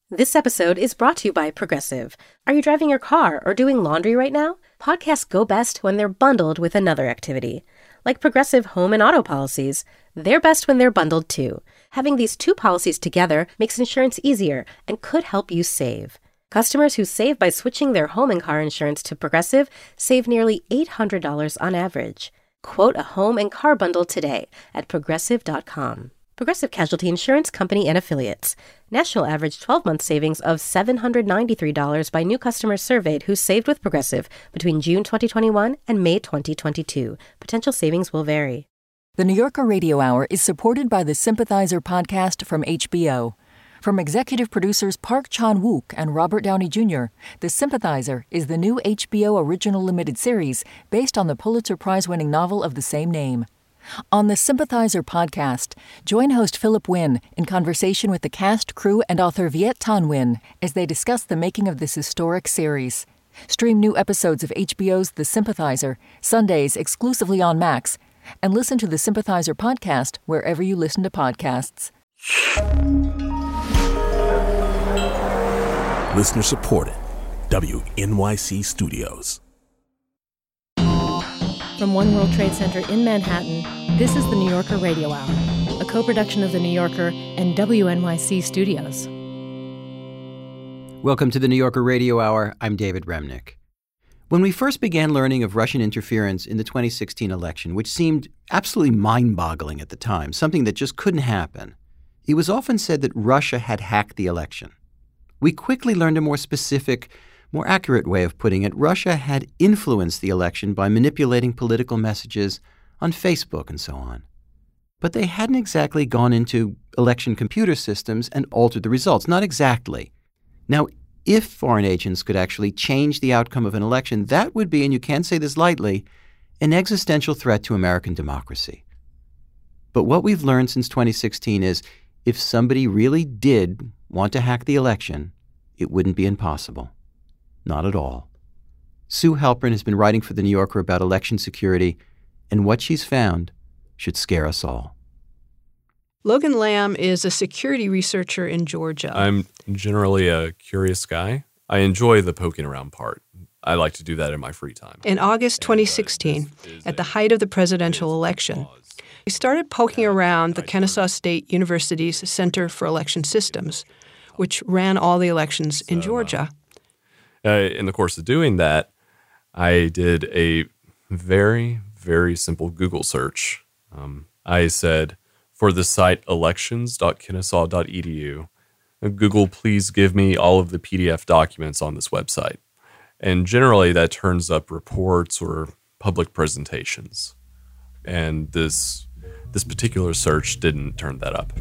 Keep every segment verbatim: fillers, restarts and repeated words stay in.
This episode is brought to you by Progressive. Are you driving your car or doing laundry right now? Podcasts go best when they're bundled with another activity. Like Progressive home and auto policies, they're best when they're bundled too. Having these two policies together makes insurance easier and could help you save. Customers who save by switching their home and car insurance to Progressive save nearly eight hundred dollars on average. Quote a home and car bundle today at progressive dot com. Progressive Casualty Insurance Company and Affiliates. National average twelve-month savings of seven hundred ninety-three dollars by new customers surveyed who saved with Progressive between June twenty twenty-one and May twenty twenty-two. Potential savings will vary. The New Yorker Radio Hour is supported by the Sympathizer podcast from H B O. From executive producers Park Chan-wook and Robert Downey Junior, The Sympathizer is the new H B O original limited series based on the Pulitzer Prize-winning novel of the same name. On the Sympathizer podcast, join host Philip Wynn in conversation with the cast, crew, and author Viet Thanh Nguyen as they discuss the making of this historic series. Stream new episodes of H B O's The Sympathizer, Sundays exclusively on Max, and listen to the Sympathizer podcast wherever you listen to podcasts. Listener supported. W N Y C Studios. From One World Trade Center in Manhattan, this is the New Yorker Radio Hour, a co-production of The New Yorker and W N Y C Studios. Welcome to the New Yorker Radio Hour. I'm David Remnick. When we first began learning of Russian interference in the twenty sixteen election, which seemed absolutely mind-boggling at the time, something that just couldn't happen, it was often said that Russia had hacked the election. We quickly learned a more specific, more accurate way of putting it. Russia had influenced the election by manipulating political messages on Facebook and so on. But they hadn't exactly gone into election computer systems and altered the results. Not exactly. Now, if foreign agents could actually change the outcome of an election, that would be, and you can't say this lightly, an existential threat to American democracy. But what we've learned since twenty sixteen is if somebody really did want to hack the election, it wouldn't be impossible. Not at all. Sue Halpern has been writing for The New Yorker about election security, and what she's found should scare us all. Logan Lamb is a security researcher in Georgia. I'm generally a curious guy. I enjoy the poking around part. I like to do that in my free time. In August twenty sixteen, at the height of the presidential election, he started poking around the Kennesaw State University's Center for Election Systems, which ran all the elections in Georgia. Uh, in the course of doing that, I did a very, very simple Google search. Um, I said, for the site elections dot kennesaw dot e d u, Google, please give me all of the P D F documents on this website. And generally, that turns up reports or public presentations. And this this particular search didn't turn that up.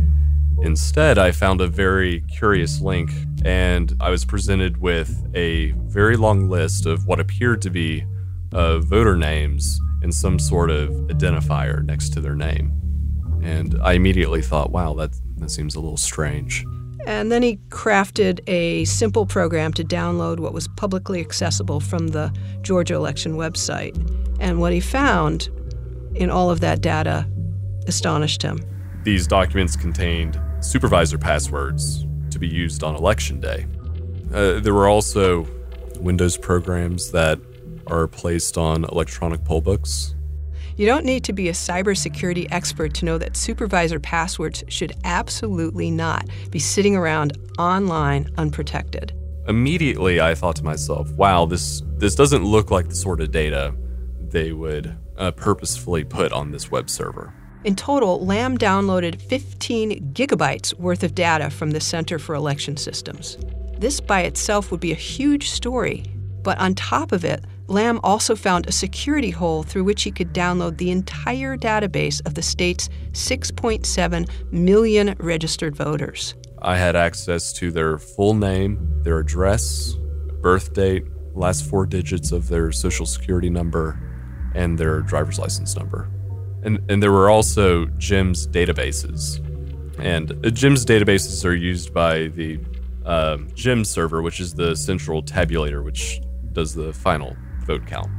Instead, I found a very curious link, and I was presented with a very long list of what appeared to be uh, voter names and some sort of identifier next to their name. And I immediately thought, wow, that, that seems a little strange. And then he crafted a simple program to download what was publicly accessible from the Georgia election website. And what he found in all of that data astonished him. These documents contained supervisor passwords to be used on election day. Uh, there were also Windows programs that are placed on electronic poll books. You don't need to be a cybersecurity expert to know that supervisor passwords should absolutely not be sitting around online unprotected. Immediately, I thought to myself, wow, this, this doesn't look like the sort of data they would uh, purposefully put on this web server. In total, Lamb downloaded fifteen gigabytes worth of data from the Center for Election Systems. This by itself would be a huge story, but on top of it, Lamb also found a security hole through which he could download the entire database of the state's six point seven million registered voters. I had access to their full name, their address, birth date, last four digits of their social security number, and their driver's license number. And, and there were also G I M's databases. And uh, G I M's databases are used by the uh, G I M server, which is the central tabulator, which does the final vote count.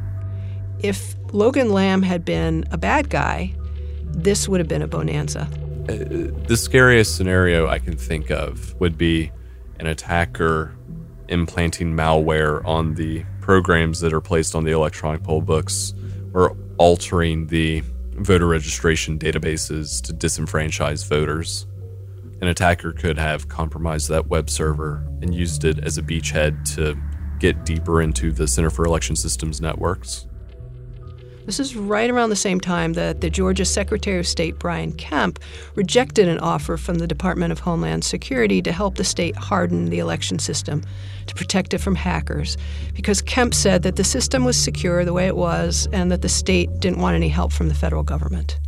If Logan Lamb had been a bad guy, this would have been a bonanza. Uh, the scariest scenario I can think of would be an attacker implanting malware on the programs that are placed on the electronic poll books or altering the voter registration databases to disenfranchise voters. An attacker could have compromised that web server and used it as a beachhead to get deeper into the Center for Election Systems networks. This is right around the same time that the Georgia Secretary of State, Brian Kemp, rejected an offer from the Department of Homeland Security to help the state harden the election system to protect it from hackers, because Kemp said that the system was secure the way it was and that the state didn't want any help from the federal government.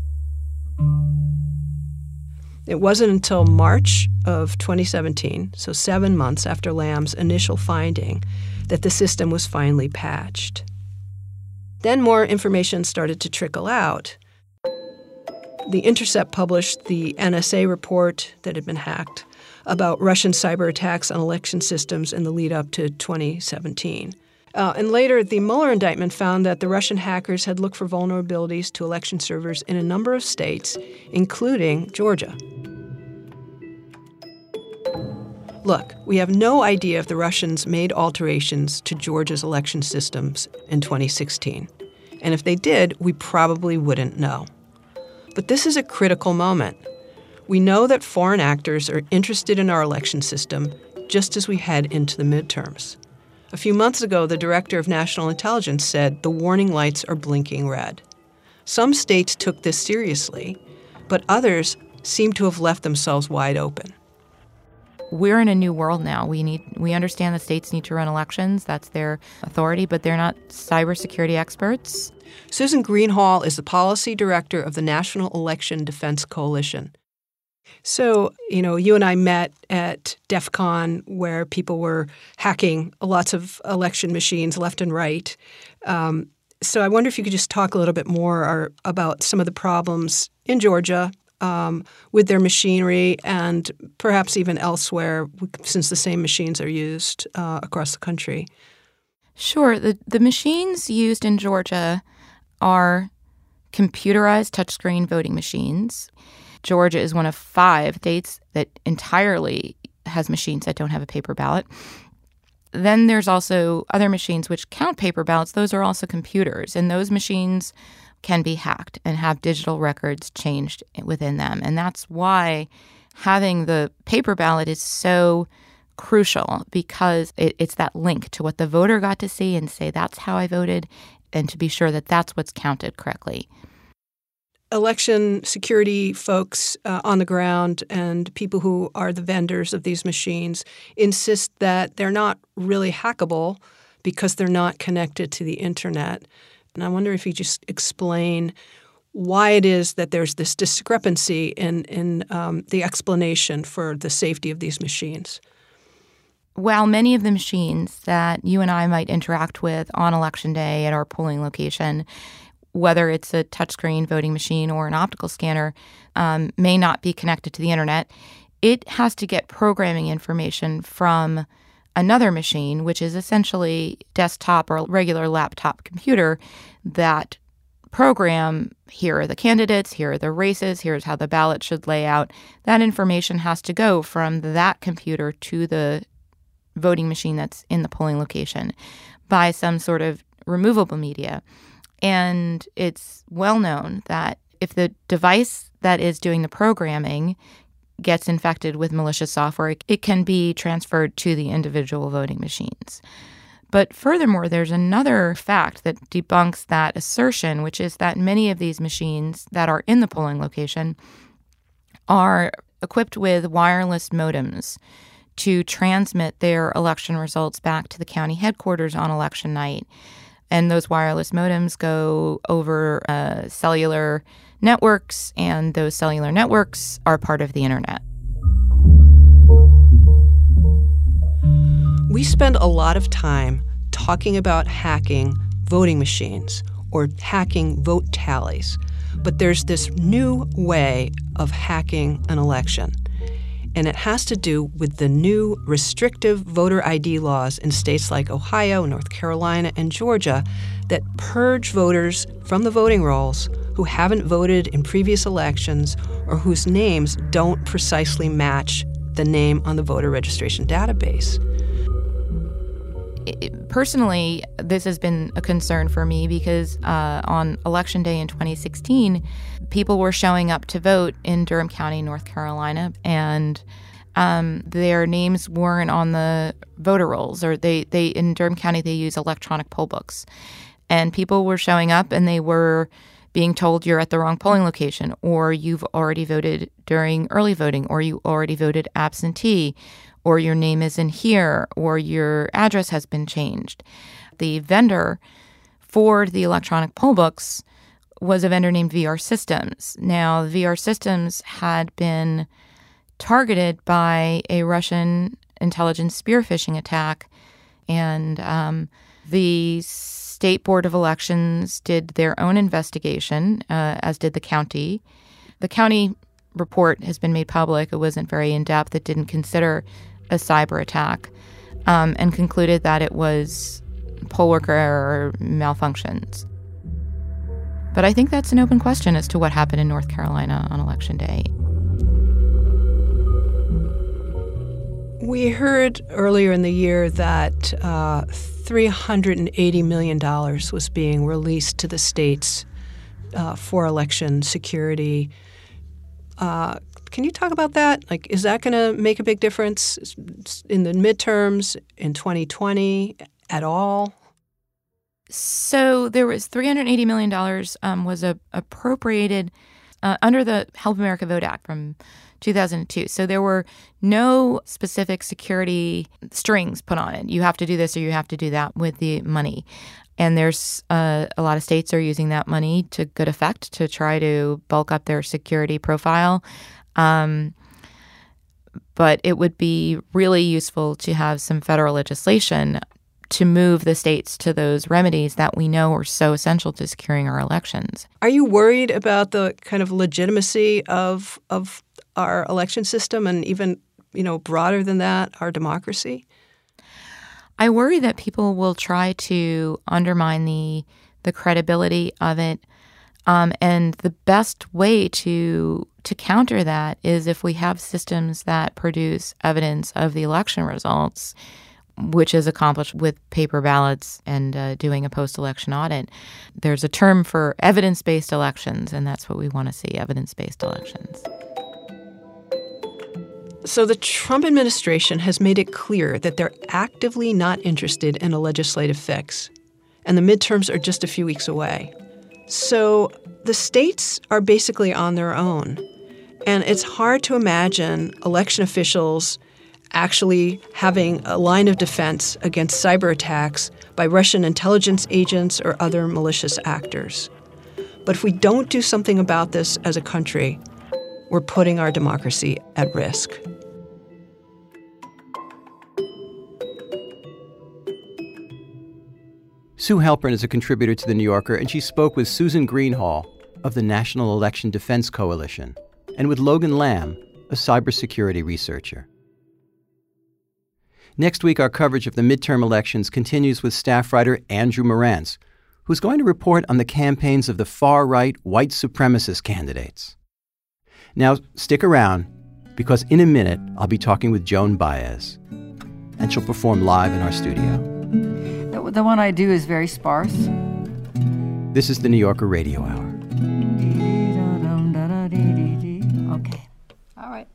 It wasn't until March of twenty seventeen, so seven months after Lam's initial finding, that the system was finally patched. Then more information started to trickle out. The Intercept published the N S A report that had been hacked about Russian cyber attacks on election systems in the lead up to twenty seventeen. Uh, and later, the Mueller indictment found that the Russian hackers had looked for vulnerabilities to election servers in a number of states, including Georgia. Look, we have no idea if the Russians made alterations to Georgia's election systems in twenty sixteen. And if they did, we probably wouldn't know. But this is a critical moment. We know that foreign actors are interested in our election system just as we head into the midterms. A few months ago, the Director of National Intelligence said the warning lights are blinking red. Some states took this seriously, but others seem to have left themselves wide open. We're in a new world now. We need we understand that states need to run elections. That's their authority, but they're not cybersecurity experts. Susan Greenhalgh is the policy director of the National Election Defense Coalition. So, you know, you and I met at DEF CON where people were hacking lots of election machines left and right. Um, so I wonder if you could just talk a little bit more or, about some of the problems in Georgia um, with their machinery and perhaps even elsewhere, since the same machines are used uh, across the country. Sure. The, the machines used in Georgia are computerized touchscreen voting machines. Georgia is one of five states that entirely has machines that don't have a paper ballot. Then there's also other machines which count paper ballots. Those are also computers, and those machines can be hacked and have digital records changed within them. And that's why having the paper ballot is so crucial, because it, it's that link to what the voter got to see and say, that's how I voted, and to be sure that that's what's counted correctly. Election security folks uh, on the ground and people who are the vendors of these machines insist that they're not really hackable because they're not connected to the internet. And I wonder if you just explain why it is that there's this discrepancy in, in um, the explanation for the safety of these machines. While many of the machines that you and I might interact with on Election Day at our polling location, whether it's a touchscreen voting machine or an optical scanner, um, may not be connected to the internet, it has to get programming information from another machine, which is essentially desktop or regular laptop computer, that program, here are the candidates, here are the races, here's how the ballot should lay out. That information has to go from that computer to the voting machine that's in the polling location by some sort of removable media. And it's well known that if the device that is doing the programming gets infected with malicious software, it can be transferred to the individual voting machines. But furthermore, there's another fact that debunks that assertion, which is that many of these machines that are in the polling location are equipped with wireless modems to transmit their election results back to the county headquarters on election night. And those wireless modems go over uh, cellular networks, and those cellular networks are part of the internet. We spend a lot of time talking about hacking voting machines or hacking vote tallies, but there's this new way of hacking an election. And it has to do with the new restrictive voter I D laws in states like Ohio, North Carolina, and Georgia that purge voters from the voting rolls who haven't voted in previous elections or whose names don't precisely match the name on the voter registration database. It, personally, this has been a concern for me because uh, on Election Day in twenty sixteen, people were showing up to vote in Durham County, North Carolina, and um, their names weren't on the voter rolls, or they, they in Durham County, they use electronic poll books. And people were showing up and they were being told you're at the wrong polling location, or you've already voted during early voting, or you already voted absentee, or your name isn't here, or your address has been changed. The vendor for the electronic poll books was a vendor named V R Systems. Now, V R Systems had been targeted by a Russian intelligence spear phishing attack, and um, the State Board of Elections did their own investigation, uh, as did the county. The county report has been made public. It wasn't very in-depth. It didn't consider a cyber attack, um, and concluded that it was poll worker malfunctions. But I think that's an open question as to what happened in North Carolina on Election Day. We heard earlier in the year that uh, three hundred eighty million dollars was being released to the states uh, for election security. Uh, can you talk about that? Like, is that going to make a big difference in the midterms in twenty twenty at all? So there was three hundred eighty million dollars um, was a, appropriated uh, under the Help America Vote Act from two thousand two. So there were no specific security strings put on it. You have to do this or you have to do that with the money. And there's uh, a lot of states are using that money to good effect to try to bulk up their security profile. Um, but it would be really useful to have some federal legislation to move the states to those remedies that we know are so essential to securing our elections. Are you worried about the kind of legitimacy of of our election system and even, you know, broader than that, our democracy? I worry that people will try to undermine the the credibility of it. Um, and the best way to to counter that is if we have systems that produce evidence of the election results, which is accomplished with paper ballots and uh, doing a post-election audit. There's a term for evidence-based elections, and that's what we want to see, evidence-based elections. So the Trump administration has made it clear that they're actively not interested in a legislative fix, and the midterms are just a few weeks away. So the states are basically on their own, and it's hard to imagine election officials actually having a line of defense against cyber attacks by Russian intelligence agents or other malicious actors. But if we don't do something about this as a country, we're putting our democracy at risk. Sue Halpern is a contributor to The New Yorker, and she spoke with Susan Greenhalgh of the National Election Defense Coalition and with Logan Lamb, a cybersecurity researcher. Next week, our coverage of the midterm elections continues with staff writer Andrew Marantz, who's going to report on the campaigns of the far-right white supremacist candidates. Now, stick around, because in a minute, I'll be talking with Joan Baez, and she'll perform live in our studio. The, the one I do is very sparse. This is the New Yorker Radio Hour. Okay. All right.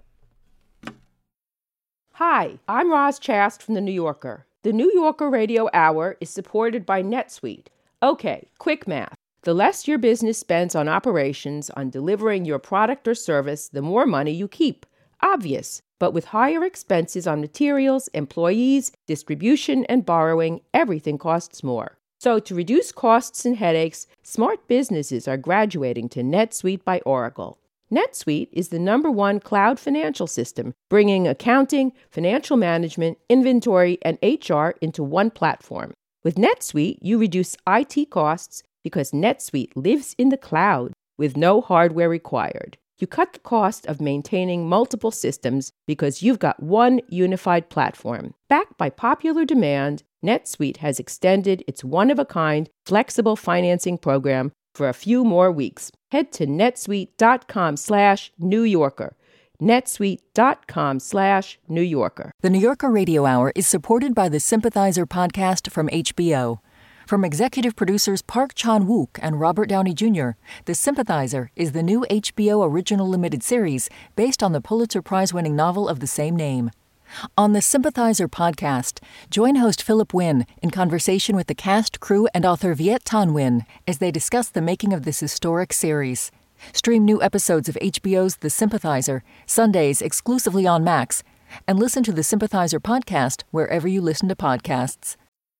Hi, I'm Roz Chast from The New Yorker. The New Yorker Radio Hour is supported by NetSuite. Okay, quick math. The less your business spends on operations, on delivering your product or service, the more money you keep. Obvious. But with higher expenses on materials, employees, distribution, and borrowing, everything costs more. So to reduce costs and headaches, smart businesses are graduating to NetSuite by Oracle. NetSuite is the number one cloud financial system, bringing accounting, financial management, inventory, and H R into one platform. With NetSuite, you reduce I T costs because NetSuite lives in the cloud with no hardware required. You cut the cost of maintaining multiple systems because you've got one unified platform. Backed by popular demand, NetSuite has extended its one-of-a-kind flexible financing program for a few more weeks. Head to netsuite.com slash New Yorker. netsuite.com slash New Yorker. The New Yorker Radio Hour is supported by the Sympathizer podcast from H B O. From executive producers Park Chan-wook and Robert Downey Junior, The Sympathizer is the new H B O original limited series based on the Pulitzer Prize-winning novel of the same name. On the Sympathizer podcast, join host Philip Wynn in conversation with the cast, crew, and author Viet Thanh Nguyen as they discuss the making of this historic series. Stream new episodes of H B O's The Sympathizer, Sundays exclusively on Max, and listen to the Sympathizer podcast wherever you listen to podcasts.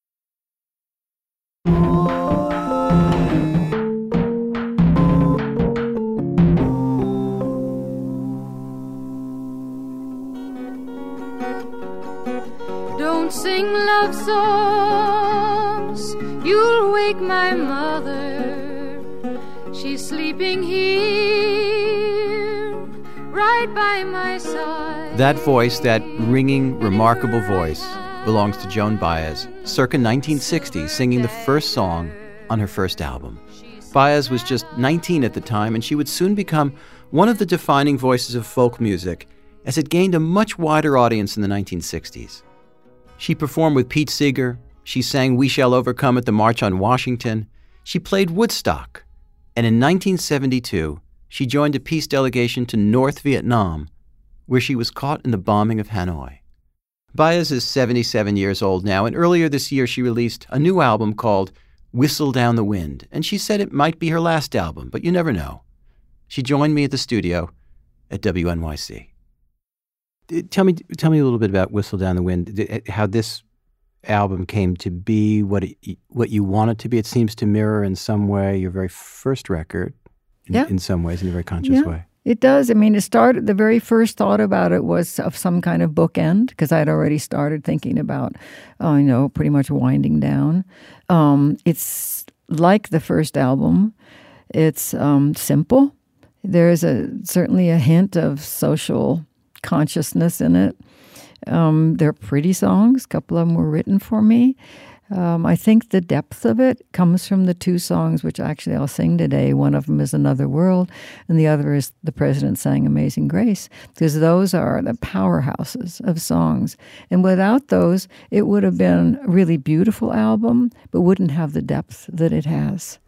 Don't sing love songs, you'll wake my mother. She's sleeping here, right by my side. That voice, that ringing, remarkable voice, belongs to Joan Baez, circa nineteen sixty, singing the first song on her first album. Baez was just nineteen at the time, and she would soon become one of the defining voices of folk music as it gained a much wider audience in the nineteen sixties. She performed with Pete Seeger, she sang We Shall Overcome at the March on Washington, she played Woodstock, and in nineteen seventy-two, she joined a peace delegation to North Vietnam, where she was caught in the bombing of Hanoi. Baez is seventy-seven years old now, and earlier this year she released a new album called Whistle Down the Wind, and she said it might be her last album, but you never know. She joined me at the studio at W N Y C. Tell me, tell me a little bit about Whistle Down the Wind, how this album came to be, what it, what you want it to be. It seems to mirror in some way your very first record, in, yeah. in some ways, in a very conscious yeah. way. It does. I mean, it started, the very first thought about it was of some kind of bookend, because I'd already started thinking about, oh, you know, pretty much winding down. Um, it's like the first album. It's um, simple. There's a certainly a hint of social consciousness in it. Um, they're pretty songs. A couple of them were written for me. Um, I think the depth of it comes from the two songs, which actually I'll sing today. One of them is Another World, and the other is The President Sang Amazing Grace, because those are the powerhouses of songs. And without those, it would have been a really beautiful album, but wouldn't have the depth that it has.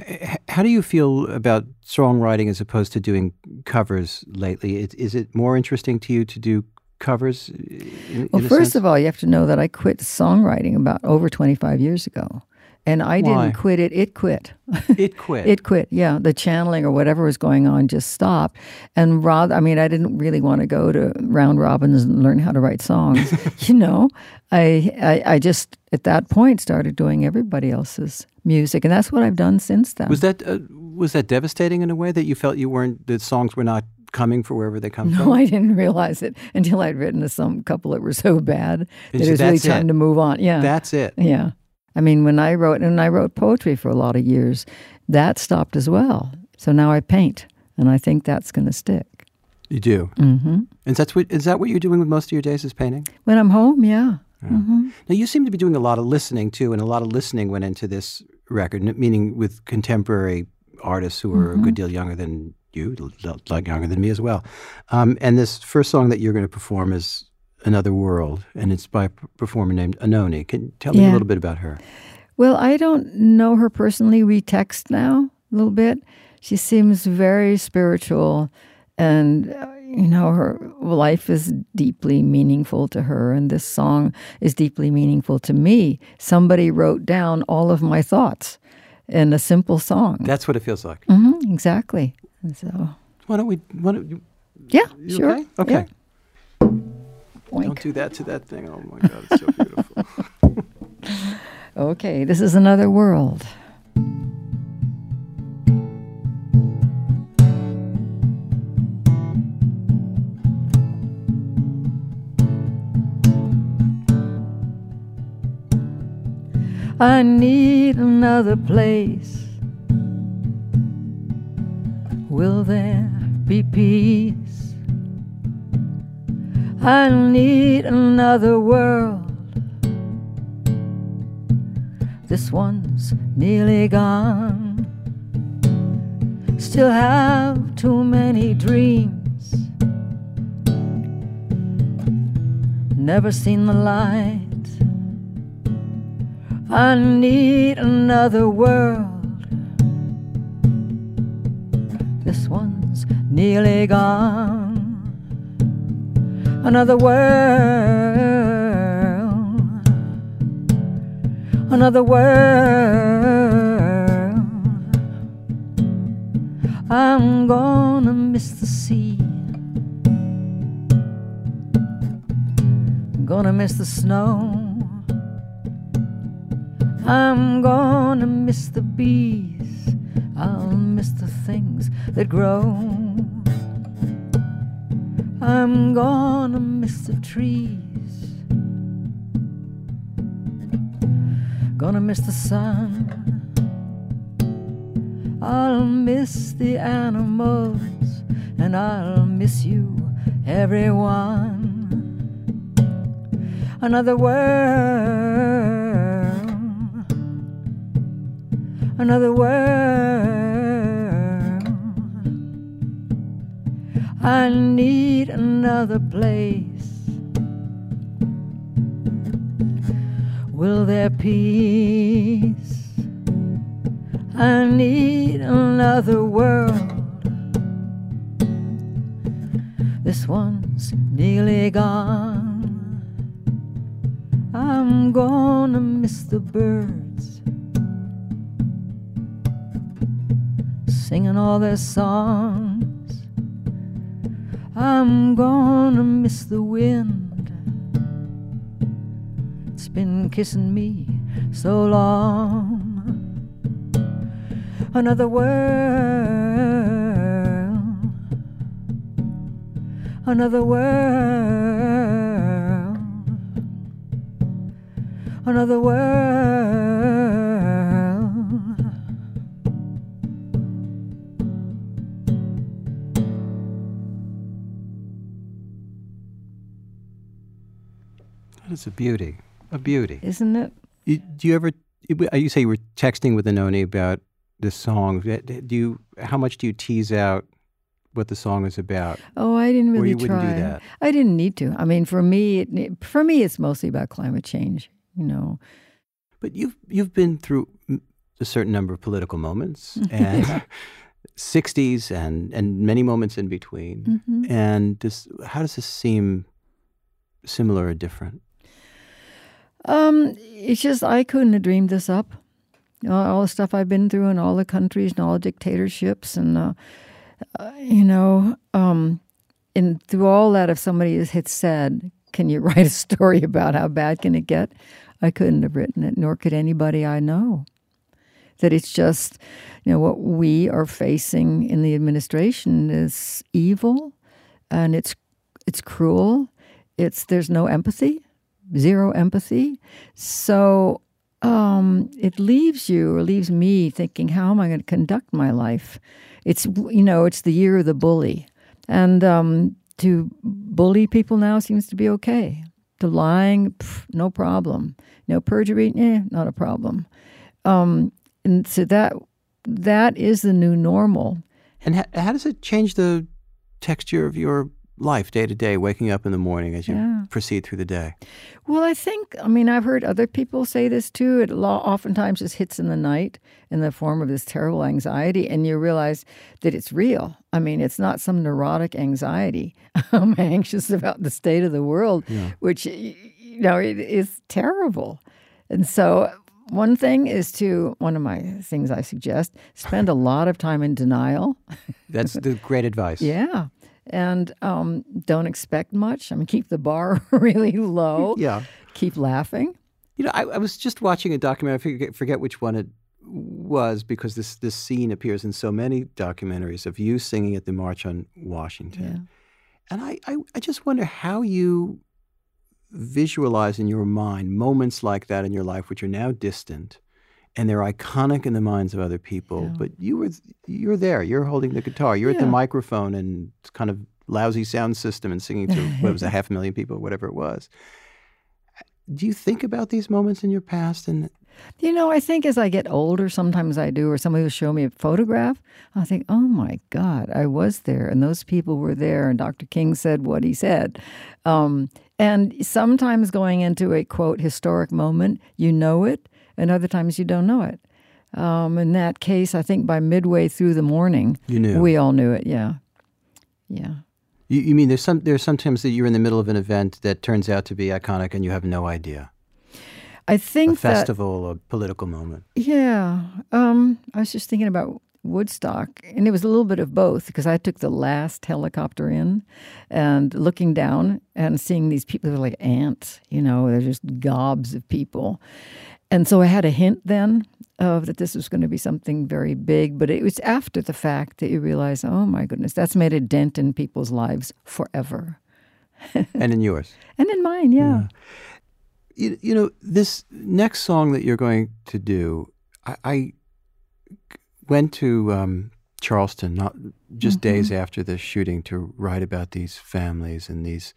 How do you feel about songwriting as opposed to doing covers lately? Is, is it more interesting to you to do covers? In, well, in first sense? of all, you have to know that I quit songwriting about over twenty-five years ago. And I Why? didn't quit it, it quit. It quit? It quit, yeah. The channeling or whatever was going on just stopped. And rather, I mean, I didn't really want to go to round robins and learn how to write songs. you know, I, I I just, at that point, started doing everybody else's music. And that's what I've done since then. Was that, uh, was that devastating in a way that you felt you weren't, the songs were not coming for wherever they come no, from? No, I didn't realize it until I'd written a some couple that were so bad And that so it was really that's time it. to move on. Yeah. That's it. Yeah. I mean, when I wrote, and I wrote poetry for a lot of years, that stopped as well. So now I paint, and I think that's going to stick. You do? Mm-hmm. And that's what, is that what you're doing with most of your days is painting? When I'm home, yeah. Yeah. Mm-hmm. Now, you seem to be doing a lot of listening, too, and a lot of listening went into this record, n- meaning with contemporary artists who are Mm-hmm. a good deal younger than you, l- like younger than me as well. Um, and this first song that you're going to perform is Another World, and it's by a p- performer named Anoni. Can you tell me Yeah. a little bit about her? Well, I don't know her personally. We text now a little bit. She seems very spiritual, and, uh, you know, her life is deeply meaningful to her, and this song is deeply meaningful to me. Somebody wrote down all of my thoughts in a simple song. That's what it feels like. Mm-hmm, exactly. So, Why don't we, why don't you, yeah, you sure. okay? Okay. Yeah. Boink. Don't do that to that thing. Oh, my God, it's so beautiful. Okay, this is Another World. I need another place. Will there be peace? I need another world. This one's nearly gone. Still have too many dreams. never seen the light. I need another world. This one's nearly gone. Another world. Another world. I'm gonna miss the sea. I'm gonna miss the snow. I'm gonna miss the bees. I'll miss the things that grow. I'm gonna miss the trees. Gonna miss the sun. I'll miss the animals, and I'll miss you, everyone. Another world. Another world. I need another place. Will there peace? I need another world. This one's nearly gone. I'm gonna miss the birds, singing all their songs. I'm gonna miss the wind. It's been kissing me so long. Another world. Another world. Another world. It's a beauty, a beauty. Isn't it? You, do you ever, you say you were texting with Anoni about this song. Do you, how much do you tease out what the song is about? Oh, I didn't really or you try. Wouldn't do that? I didn't need to. I mean, for me, it, for me, it's mostly about climate change, you know. But you've, you've been through a certain number of political moments and yeah. sixties and, and many moments in between. Mm-hmm. And this, how does this seem similar or different? Um, it's just I couldn't have dreamed this up. All, all the stuff I've been through in all the countries and all the dictatorships and, uh, uh, you know, um, and through all that, if somebody had said, can you write a story about how bad can it get? I couldn't have written it, nor could anybody I know. That it's just, you know, what we are facing in the administration is evil, and it's it's cruel. It's there's no empathy. Zero empathy. So um, it leaves you or leaves me thinking, how am I going to conduct my life? It's, you know, it's the year of the bully. And um, to bully people now seems to be okay. To lying, pff, no problem. No perjury, eh, not a problem. Um, and so that that is the new normal. And ha- how does it change the texture of your life day to day, waking up in the morning as you yeah. proceed through the day? Well, I think, I mean, I've heard other people say this too. It oftentimes just hits in the night in the form of this terrible anxiety, and you realize that it's real. I mean, it's not some neurotic anxiety. I'm anxious about the state of the world, yeah. which, you know, it is terrible. And so one thing is to, one of my things I suggest, spend a lot of time in denial. That's the great advice. Yeah. And um, don't expect much. I mean, keep the bar really low. Yeah. Keep laughing. You know, I, I was just watching a documentary. I forget, forget which one it was, because this, this scene appears in so many documentaries of you singing at the March on Washington. Yeah. And I, I, I just wonder how you visualize in your mind moments like that in your life, which are now distant, and they're iconic in the minds of other people. Yeah. But you were you're there. You're holding the guitar. You're yeah. at the microphone and kind of lousy sound system and singing to what was a half a million people, whatever it was. do you think about these moments in your past? And You know, I think as I get older, sometimes I do, or somebody will show me a photograph, I think, oh my God, I was there, and those people were there, and Doctor King said what he said. Um, and sometimes going into a, quote, historic moment, you know it, and other times you don't know it. Um, in that case, I think by midway through the morning, you knew. We all knew it, yeah. Yeah. You, you mean there's some there's sometimes that you're in the middle of an event that turns out to be iconic and you have no idea? I think a festival, that, a political moment. Yeah. Um, I was just thinking about Woodstock, and it was a little bit of both, because I took the last helicopter in and looking down and seeing these people, they were like ants, you know, they're just gobs of people. And so I had a hint then of that this was going to be something very big, but it was after the fact that you realize, oh my goodness, that's made a dent in people's lives forever. And in yours. And in mine, yeah. yeah. You, you know, this next song that you're going to do, I, I went to um, Charleston not just mm-hmm. days after the shooting to write about these families and these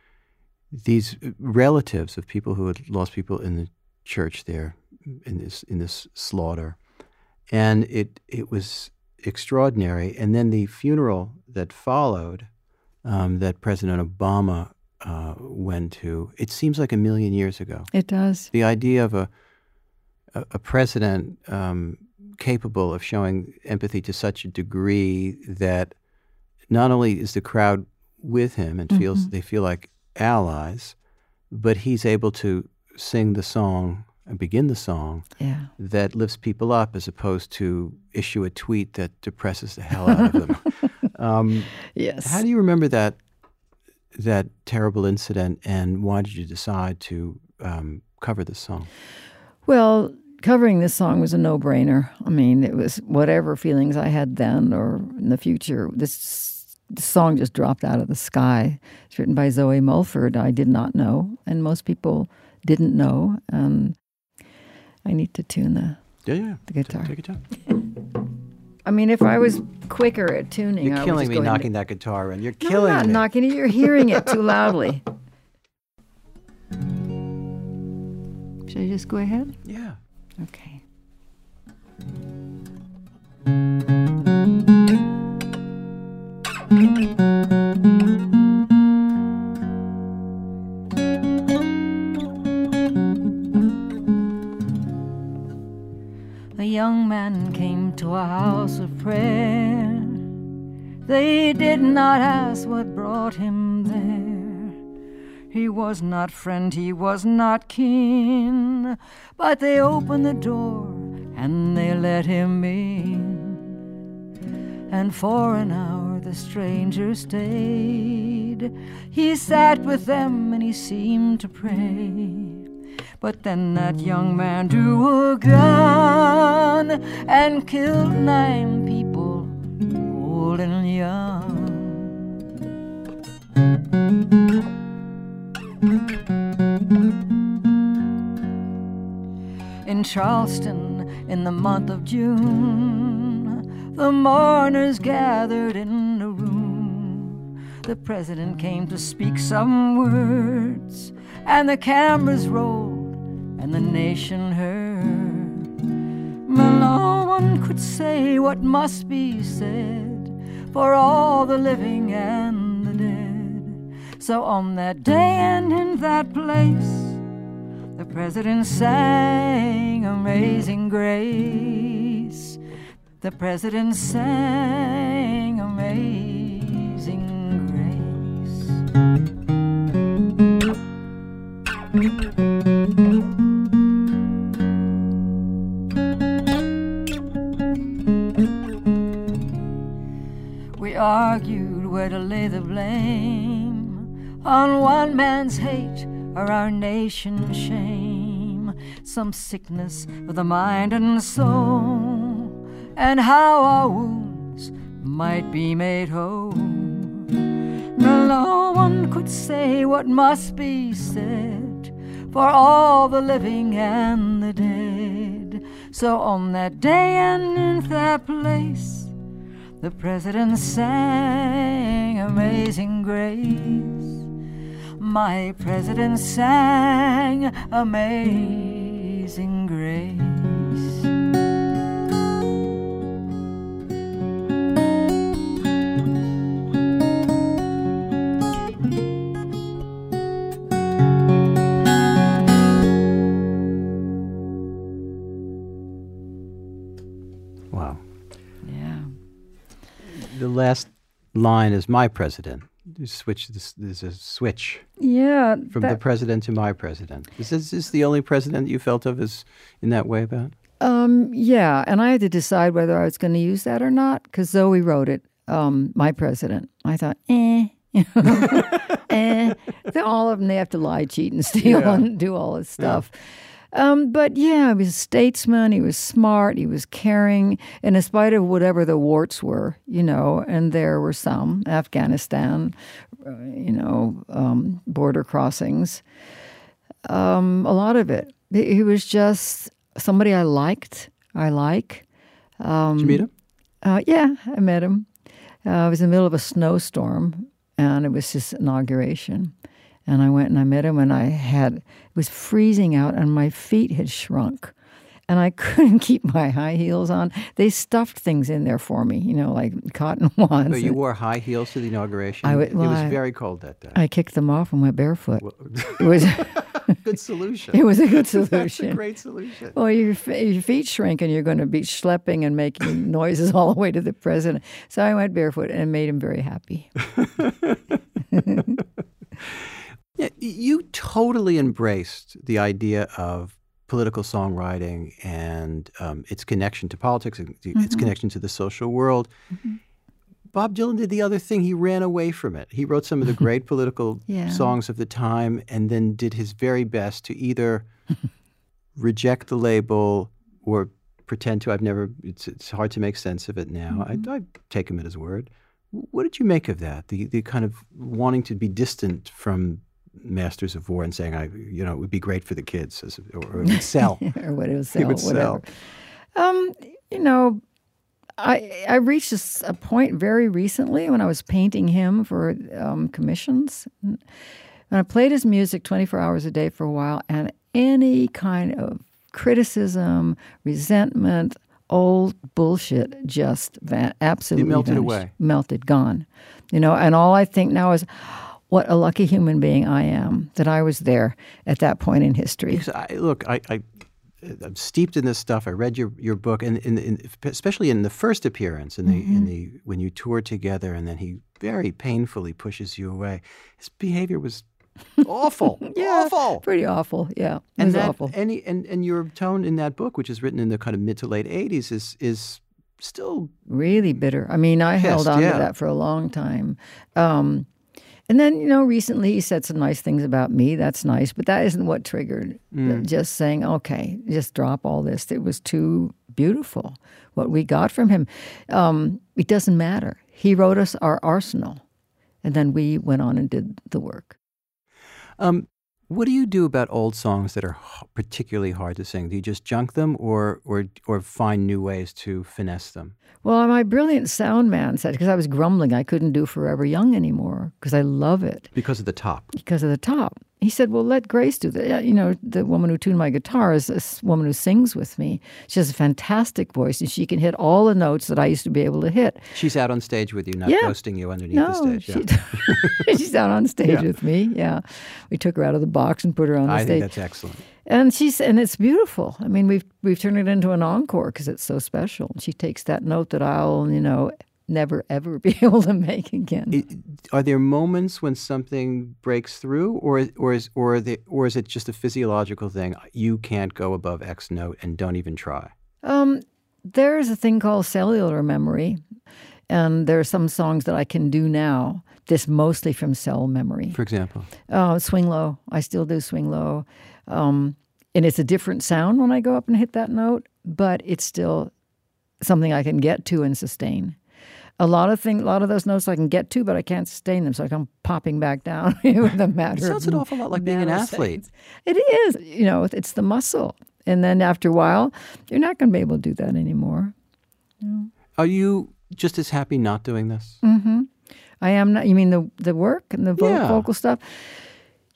these relatives of people who had lost people in the church there in this in this slaughter, and it it was extraordinary. And then the funeral that followed, um, that President Obama uh, went to, it seems like a million years ago. It does. The idea of a a, a president um, capable of showing empathy to such a degree that not only is the crowd with him and feels mm-hmm. they feel like allies, but he's able to sing the song and begin the song yeah. that lifts people up, as opposed to issue a tweet that depresses the hell out of them. um, yes. How do you remember that that terrible incident, and why did you decide to um, cover this song? Well, covering this song was a no-brainer. I mean, it was whatever feelings I had then or in the future. This, this song just dropped out of the sky. It's written by Zoe Mulford. I did not know, and most people didn't know. Um, I need to tune the, yeah, yeah. the guitar. Take your time. I mean, if I was quicker at tuning, You're I would killing just me go knocking into... that guitar around. You're no, killing I'm not me. knocking it. You're hearing it too loudly. Should I just go ahead? Yeah. Okay. A young man came to a house of prayer. They did not ask what brought him there. He was not friend, he was not kin, but they opened the door and they let him in. And for an hour the stranger stayed. He sat with them and he seemed to pray. But then that young man drew a gun and killed nine people, old and young. In Charleston, in the month of June, the mourners gathered in a room. The president came to speak some words, and the cameras rolled, and the nation heard. But no one could say what must be said for all the living and the dead. So on that day and in that place, the president sang Amazing Grace. The president sang Amazing Grace. We argued where to lay the blame, on one man's hate or our nation's shame, some sickness of the mind and soul, and how our wounds might be made whole. No one could say what must be said for all the living and the dead. So on that day and in that place, the president sang Amazing Grace. my president sang Amazing Grace. Wow. Yeah. The last line is my president. You switch. This, there's a switch. Yeah. From that, the president to my president. Is this, is this the only president you felt of as in that way about? Um, yeah, and I had to decide whether I was going to use that or not because Zoe wrote it, um, my president. I thought, eh. eh. All of them, they have to lie, cheat, and steal Yeah. and do all this stuff. Yeah. Um, but yeah, he was a statesman. He was smart. He was caring. And in spite of whatever the warts were, you know, and there were some, Afghanistan, uh, you know, um, border crossings, um, a lot of it. He, he was just somebody I liked, I like. Um, Did you meet him? Uh, yeah, I met him. Uh, I was in the middle of a snowstorm, and it was his inauguration. And I went and I met him, and I had, it was freezing out, and my feet had shrunk. And I couldn't keep my high heels on. They stuffed things in there for me, you know, like cotton wads. So you wore high heels to the inauguration? I w- well, it was I, very cold that day. I kicked them off and went barefoot. Well, it was good solution. It was a good solution. That's a great solution. Well, your, your feet shrink, and you're going to be schlepping and making noises all the way to the president. So I went barefoot and made him very happy. Yeah, you totally embraced the idea of political songwriting and um, its connection to politics, and its mm-hmm. connection to the social world. Mm-hmm. Bob Dylan did the other thing. He ran away from it. He wrote some of the great political yeah. songs of the time and then did his very best to either reject the label or pretend to. I've never, it's, it's hard to make sense of it now. Mm-hmm. I, I take him at his word. What did you make of that? The, the kind of wanting to be distant from Masters of War and saying, "I, you know, it would be great for the kids," as, or, or it would sell, or what it would sell, it would whatever. sell. Um, you know, I I reached a, a point very recently when I was painting him for um, commissions, and I played his music twenty-four hours a day for a while, and any kind of criticism, resentment, old bullshit just van- absolutely it melted vanished, away, melted, gone. You know, and all I think now is, what a lucky human being I am that I was there at that point in history. Because I, look, I, I, I'm steeped in this stuff. I read your, your book, and in, in, especially in the first appearance, in the mm-hmm. in the when you toured together, and then he very painfully pushes you away. His behavior was awful, yeah, awful, pretty awful. Yeah, it and was that, awful. And, and and your tone in that book, which is written in the kind of mid to late eighties, is is still really bitter. I mean, I pissed, held on yeah. to that for a long time. Um, And then, you know, recently he said some nice things about me. That's nice. But that isn't what triggered mm. just saying, okay, just drop all this. It was too beautiful, what we got from him. Um, it doesn't matter. He wrote us our arsenal. And then we went on and did the work. Um, what do you do about old songs that are particularly hard to sing? Do you just junk them or or or find new ways to finesse them? Well, my brilliant sound man said, because I was grumbling, I couldn't do Forever Young anymore because I love it. Because of the top. Because of the top. He said, well, let Grace do that. You know, the woman who tuned my guitar is a woman who sings with me. She has a fantastic voice, and she can hit all the notes that I used to be able to hit. She's out on stage with you, not yeah. ghosting you underneath no, the stage. Yeah. She, she's out on stage yeah. with me, yeah. We took her out of the box and put her on the I stage. I think that's excellent. And she's and it's beautiful. I mean, we've we've turned it into an encore because it's so special. She takes that note that I'll, you know, never ever be able to make again. It, are there moments when something breaks through, or or is or the, or is it just a physiological thing? You can't go above X note and don't even try. Um, there is a thing called cellular memory, and there are some songs that I can do now. This mostly from cell memory. For example, uh, swing low. I still do swing low. Um, and it's a different sound when I go up and hit that note, but it's still something I can get to and sustain. A lot of things, a lot of those notes I can get to, but I can't sustain them, so I come popping back down with a matter. It sounds of an awful lot like being an athlete. It is, you know, it's the muscle, and then after a while, you're not going to be able to do that anymore. You know? Are you just as happy not doing this? Mm-hmm. I am not. You mean the the work and the vo- yeah. vocal stuff?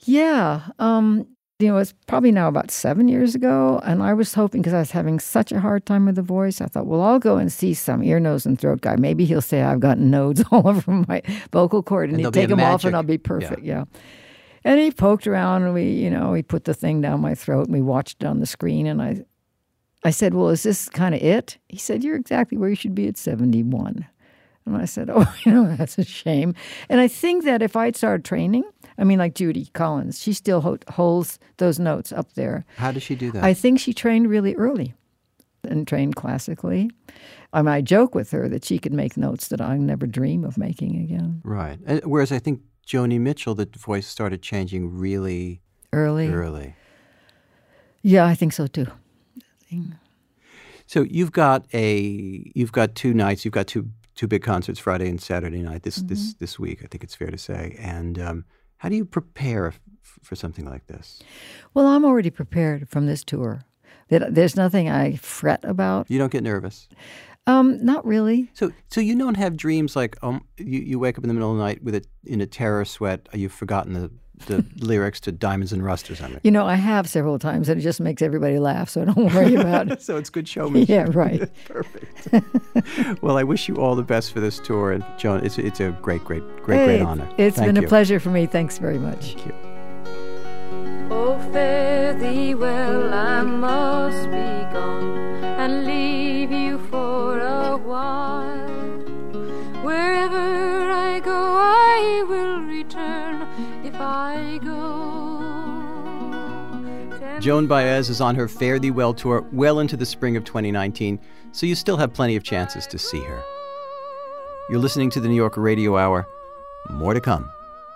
Yeah. Um, you know, it's probably now about seven years ago. And I was hoping, because I was having such a hard time with the voice, I thought, well, I'll go and see some ear, nose, and throat guy. Maybe he'll say I've got nodes all over my vocal cord, and, and he'll take them magic. off and I'll be perfect. Yeah. yeah. And he poked around, and we, you know, he put the thing down my throat, and we watched it on the screen. And I, I said, well, is this kind of it? He said, you're exactly where you should be at seventy-one. And I said, oh, you know, that's a shame. And I think that if I'd started training, I mean, like Judy Collins, she still ho- holds those notes up there. How does she do that? I think she trained really early and trained classically. I mean, I joke with her that she could make notes that I never dream of making again. Right. And whereas I think Joni Mitchell, the voice started changing really early. Early. Yeah, I think so too. So you've got a you've got two nights. You've got two two big concerts, Friday and Saturday night. This mm-hmm. this this week, I think it's fair to say. And um, how do you prepare f- for something like this? Well, I'm already prepared from this tour. There's nothing I fret about. You don't get nervous? Um, not really. So, so you don't have dreams like um, you, you wake up in the middle of the night with a in a terror sweat. You've forgotten the, the lyrics to Diamonds and Rust or something. You know, I have several times, and it just makes everybody laugh. So don't worry about it. So it's good showmanship. Yeah, right. Perfect. Well, I wish you all the best for this tour, and Joan, it's it's a great, great, great, hey, great honor. It's Thank been you. a pleasure for me. Thanks very much. Thank you. Oh, fare thee well, I must be gone and leave you for a while. Wherever I go, I will return if I go. Joan Baez is on her Fare Thee Well tour well into the spring of twenty nineteen, so you still have plenty of chances to see her. You're listening to the New Yorker Radio Hour. More to come.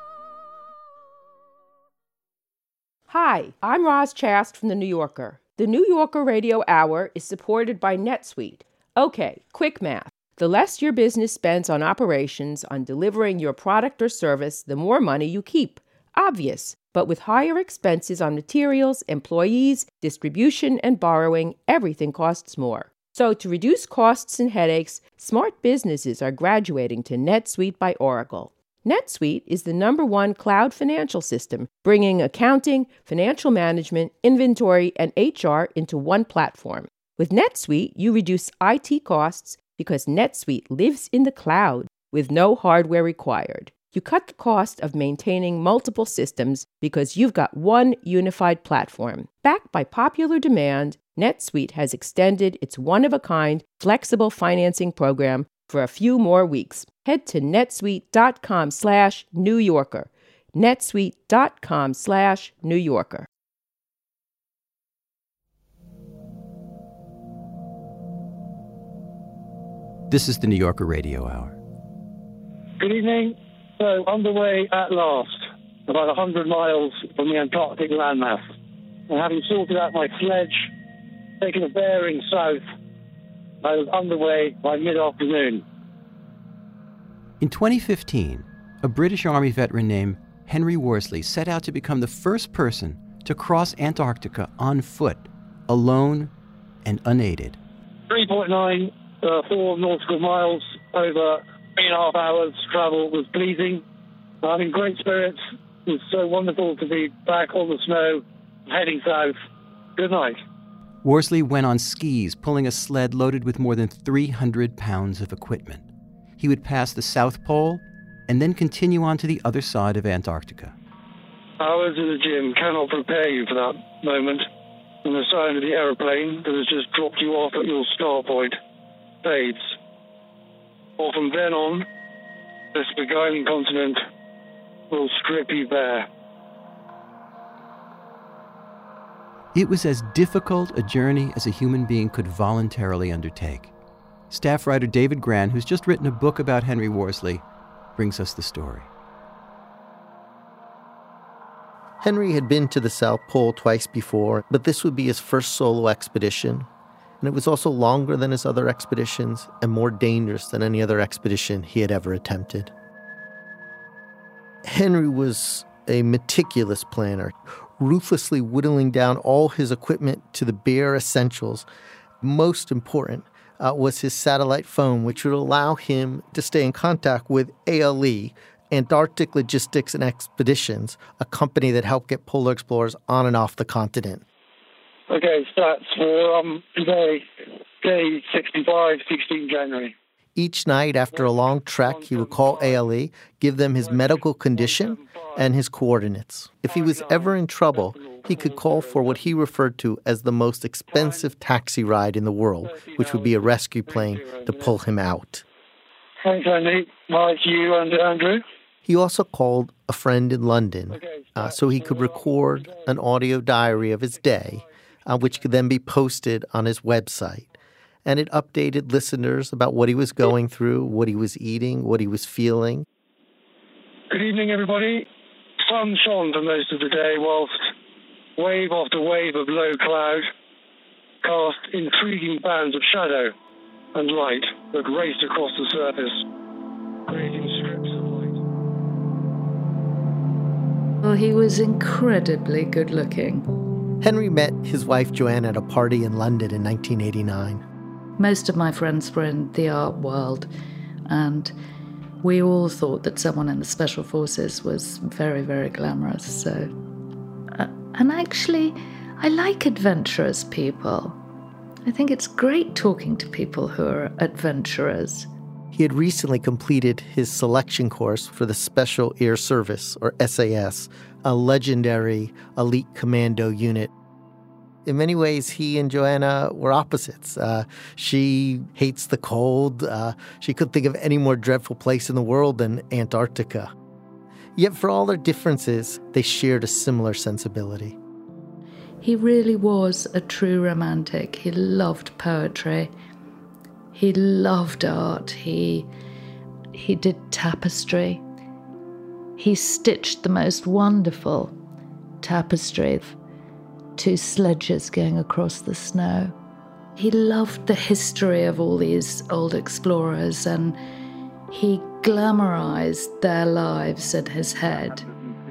Hi, I'm Roz Chast from The New Yorker. The New Yorker Radio Hour is supported by NetSuite. Okay, quick math. The less your business spends on operations, on delivering your product or service, the more money you keep. Obvious. But with higher expenses on materials, employees, distribution, and borrowing, everything costs more. So to reduce costs and headaches, smart businesses are graduating to NetSuite by Oracle. NetSuite is the number one cloud financial system, bringing accounting, financial management, inventory, and H R into one platform. With NetSuite, you reduce I T costs because NetSuite lives in the cloud with no hardware required. You cut the cost of maintaining multiple systems because you've got one unified platform. Backed by popular demand, NetSuite has extended its one-of-a-kind flexible financing program for a few more weeks. Head to netsuite.com slash New Yorker. netsuite.com slash New Yorker. This is the New Yorker Radio Hour. Good evening. So, underway at last, about one hundred miles from the Antarctic landmass. And having sorted out my sledge, taken a bearing south, I was underway by mid-afternoon. In twenty fifteen, a British Army veteran named Henry Worsley set out to become the first person to cross Antarctica on foot, alone and unaided. three point nine uh, four nautical miles over three and a half hours travel was pleasing. I'm in great spirits. It was so wonderful to be back on the snow, heading south. Good night. Worsley went on skis, pulling a sled loaded with more than three hundred pounds of equipment. He would pass the South Pole and then continue on to the other side of Antarctica. Hours in the gym cannot prepare you for that moment. And the sound of the aeroplane that has just dropped you off at your star point fades. For from then on, this beguiling continent will strip you bare. It was as difficult a journey as a human being could voluntarily undertake. Staff writer David Grann, who's just written a book about Henry Worsley, brings us the story. Henry had been to the South Pole twice before, but this would be his first solo expedition. And it was also longer than his other expeditions and more dangerous than any other expedition he had ever attempted. Henry was a meticulous planner, ruthlessly whittling down all his equipment to the bare essentials. Most important uh, was his satellite phone, which would allow him to stay in contact with A L E, Antarctic Logistics and Expeditions, a company that helped get polar explorers on and off the continent. Okay, stats for um, today, day sixty-five, sixteenth January. Each night after a long trek, he would call A L E, give them his medical condition and his coordinates. If he was ever in trouble, he could call for what he referred to as the most expensive taxi ride in the world, which would be a rescue plane to pull him out. Thanks, Andy. Mike, you and Andrew. He also called a friend in London uh, so he could record an audio diary of his day, uh, which could then be posted on his website. And it updated listeners about what he was going through, what he was eating, what he was feeling. Good evening, everybody. Sun shone for most of the day, whilst wave after wave of low cloud cast intriguing bands of shadow and light that raced across the surface, creating strips of light. Well, he was incredibly good-looking. Henry met his wife Joanna at a party in London in nineteen eighty-nine. Most of my friends were in the art world, and we all thought that someone in the Special Forces was very, very glamorous. So, uh, and actually, I like adventurous people. I think it's great talking to people who are adventurers. He had recently completed his selection course for the Special Air Service, or S A S, a legendary elite commando unit. In many ways, he and Joanna were opposites. Uh, she hates the cold. Uh, she couldn't think of any more dreadful place in the world than Antarctica. Yet for all their differences, they shared a similar sensibility. He really was a true romantic. He loved poetry. He loved art. He, he did tapestry. He stitched the most wonderful tapestry. Two sledges going across the snow. He loved the history of all these old explorers, and he glamorized their lives in his head.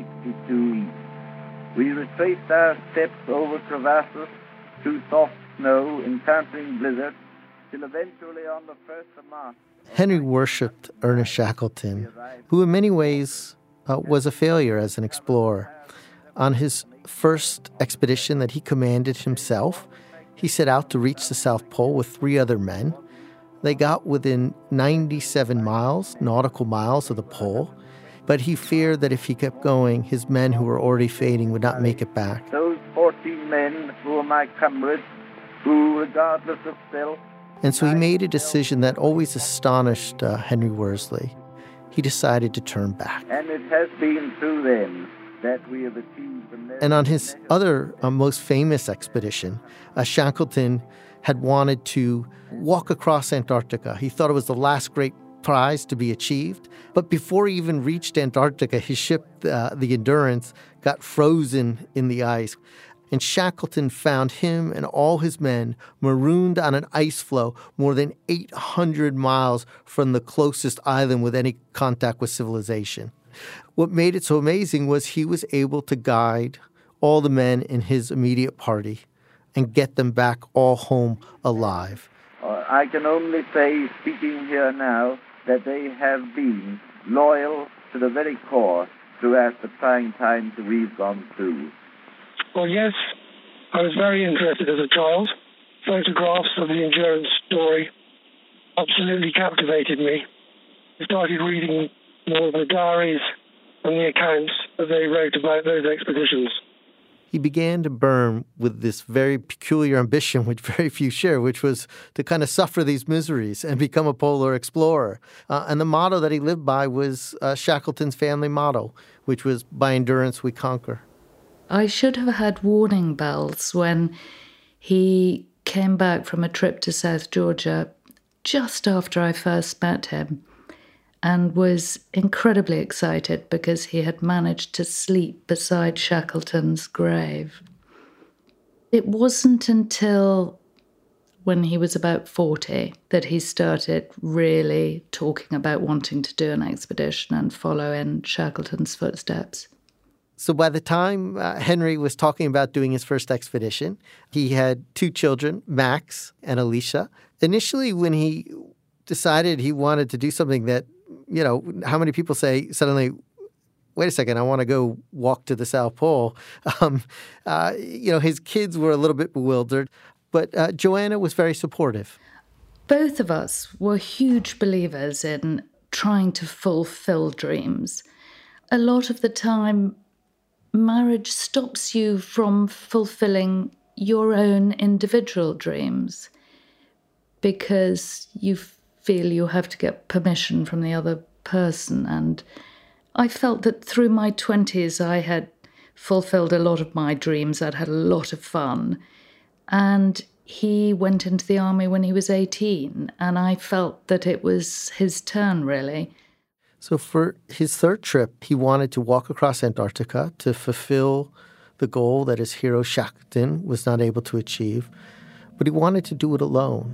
We retraced our steps over crevasses, through soft snow, encountering blizzards, till eventually on the first of March. Henry worshipped Ernest Shackleton, who in many ways uh, was a failure as an explorer. On his first expedition that he commanded himself, he set out to reach the South Pole with three other men. They got within ninety-seven miles, nautical miles of the pole, but he feared that if he kept going, his men who were already fading would not make it back. Those fourteen men who were my comrades, who, regardless of self... And so he made a decision that always astonished uh, Henry Worsley. He decided to turn back. And it has been through them that we have achieved the... And on his other uh, most famous expedition, uh, Shackleton had wanted to walk across Antarctica. He thought it was the last great prize to be achieved. But before he even reached Antarctica, his ship, uh, the Endurance, got frozen in the ice. And Shackleton found him and all his men marooned on an ice floe more than eight hundred miles from the closest island with any contact with civilization. What made it so amazing was he was able to guide all the men in his immediate party and get them back all home alive. Uh, I can only say, speaking here now, that they have been loyal to the very core throughout the trying times that we've gone through. Well, yes, I was very interested as a child. Photographs of the Endurance story absolutely captivated me. I started reading more of the diaries and the accounts that they wrote about those expeditions. He began to burn with this very peculiar ambition, which very few share, which was to kind of suffer these miseries and become a polar explorer. Uh, and the motto that he lived by was uh, Shackleton's family motto, which was, "By endurance we conquer." I should have had warning bells when he came back from a trip to South Georgia just after I first met him, and was incredibly excited because he had managed to sleep beside Shackleton's grave. It wasn't until when he was about forty that he started really talking about wanting to do an expedition and follow in Shackleton's footsteps. So by the time uh, Henry was talking about doing his first expedition, he had two children, Max and Alicia. Initially, when he decided he wanted to do something that you know, how many people say suddenly, wait a second, I want to go walk to the South Pole. Um, uh, you know, his kids were a little bit bewildered, but uh, Joanna was very supportive. Both of us were huge believers in trying to fulfill dreams. A lot of the time, marriage stops you from fulfilling your own individual dreams because you feel you have to get permission from the other person. And I felt that through my twenties, I had fulfilled a lot of my dreams. I'd had a lot of fun. And he went into the army when he was eighteen, and I felt that it was his turn, really. So for his third trip, he wanted to walk across Antarctica to fulfill the goal that his hero Shackleton was not able to achieve, but he wanted to do it alone.